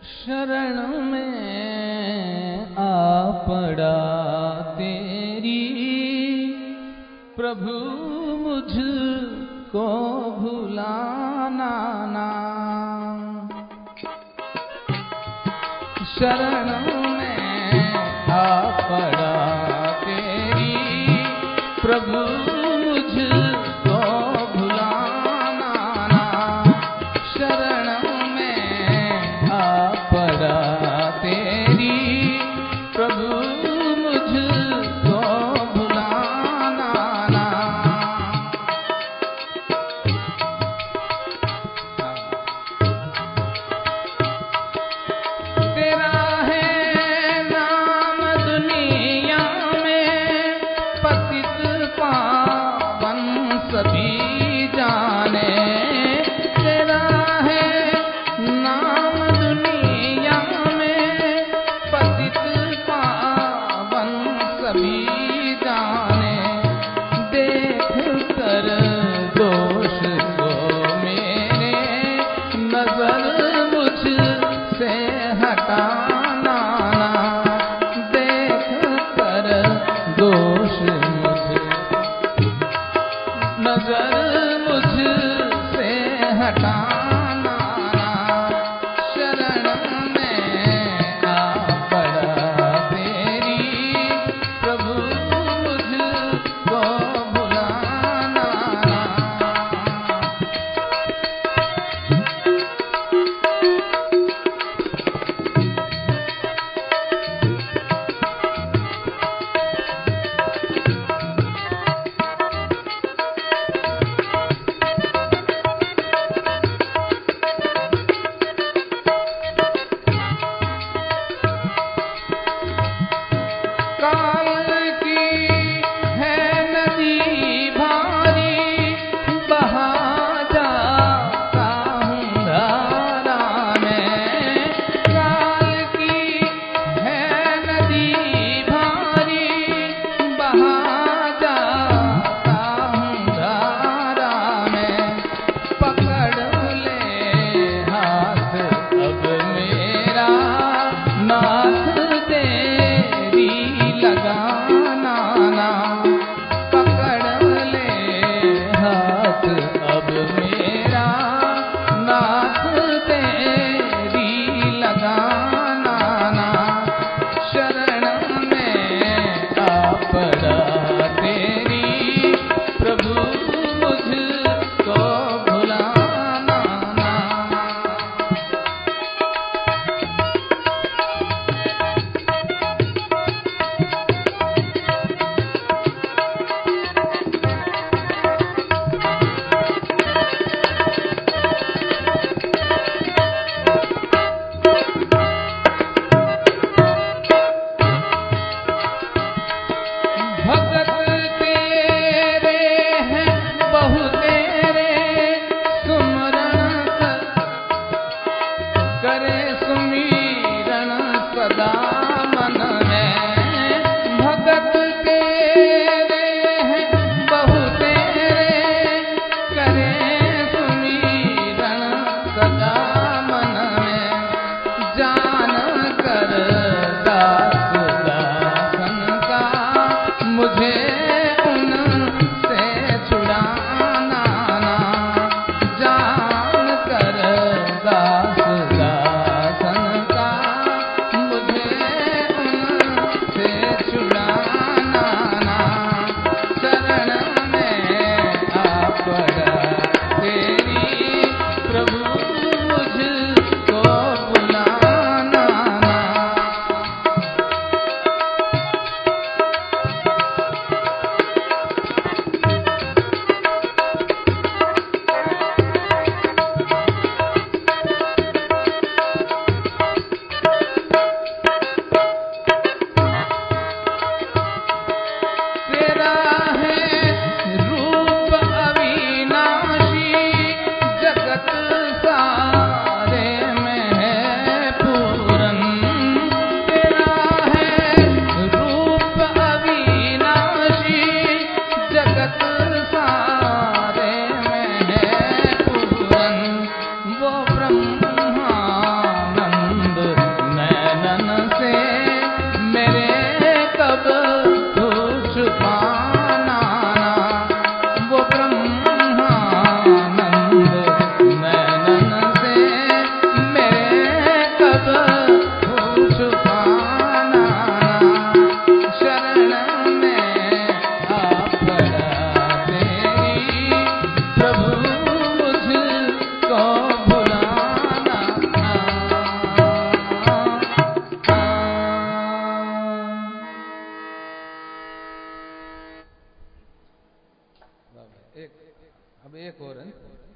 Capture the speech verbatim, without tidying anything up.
शरण में आ पड़ा तेरी, प्रभु मुझको भुलाना ना। शरण में आ पड़ा तेरी, प्रभु मुझको भुलाना ना। शरण में आ पड़ा तेरी, प्रभु मुझको भुलाना ना। तेरा है नाम दुनिया में, पतित पावन सभी जाने। तेरा है नाम दुनिया में, पतित पावन सभी जाने। देख कर दोष को मेरे, नजर मुझसे हटाना ना। देख कर दोष मुझे, नजर मुझसे हटाना ना। शरण में आ पड़ा तेरी, प्रभु मुझको भुलाना ना। काल की है नदी भारी, बहा जाता हूँ धारा में। काल की है नदी भारी, बहा जाता हूँ धारा में। पकड़ ले हाथ अब मेरा, नाथ तेरी लगाना ना। पकड़ ले हाथ अब मेरा, नाथ तेरी लगाना ना। शरण में आ पड़ा तेरी, प्रभु मुझको भुलाना ना। भगत तेरे हैं बहु तेरे, सुमरण करे सुमीरण सदा मन में। भगत तेरे हैं बहु तेरे, करे सुमीरण सदा मन में। जान कर दास दासन का, मुझे उनसे छुड़ाना ना। जान कर दास दासन का, मुझे अब एक और है।